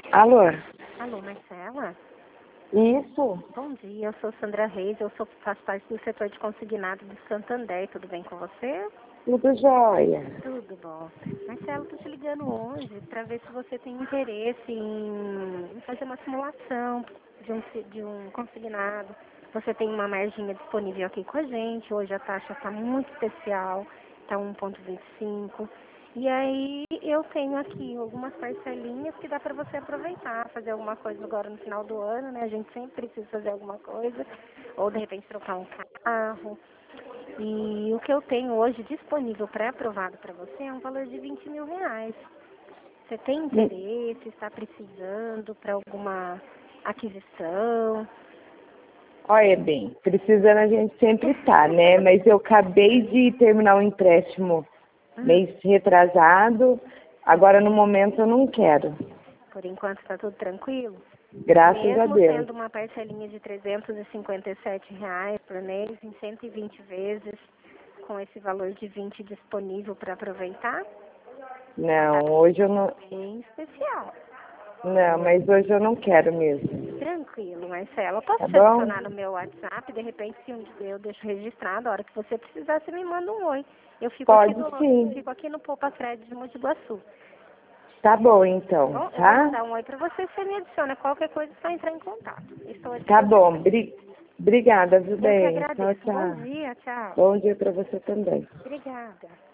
Alô? Alô, Marcela? Isso? Bom dia, eu sou Sandra Reis, faço parte do setor de consignado do Santander, tudo bem com você? Tudo jóia. Tudo bom. Marcela, estou te ligando hoje para ver se você tem interesse em fazer uma simulação de um consignado. Você tem uma marginha disponível aqui com a gente, hoje a taxa está muito especial, está 1,25. E aí eu tenho aqui algumas parcelinhas que dá para você aproveitar, fazer alguma coisa agora no final do ano, né? A gente sempre precisa fazer alguma coisa, ou de repente trocar um carro. E o que eu tenho hoje disponível pré-aprovado para você é um valor de R$ 20.000. Você tem interesse, está precisando para alguma aquisição? Olha bem, precisando a gente sempre tá, né? Mas eu acabei de terminar um empréstimo mês retrasado. Agora no momento eu não quero. Por enquanto está tudo tranquilo? Graças a Mesmo Deus. sendo uma parcelinha de R$ 357 por mês, em 120 vezes, com esse valor de 20 disponível para aproveitar, Não, hoje eu não. bem especial. Não, mas hoje eu não quero mesmo. Tranquilo, Marcela. Eu posso Tá te bom? adicionar no meu WhatsApp, de repente, se um dia eu deixo registrado, a hora que você precisar, você me manda um oi. Eu fico aqui Pode sim. no Poupa Crédito de Mogi Guaçu. Tá bom então, Bom, eu vou tá? mandar um oi para você, você me adiciona. Qualquer coisa, é só entrar em contato. Estou à Tá bom. disposição. Obrigada, viu Eu que bem? Tchau, agradeço. Bom tchau. dia, tchau. Bom dia pra você também. Obrigada.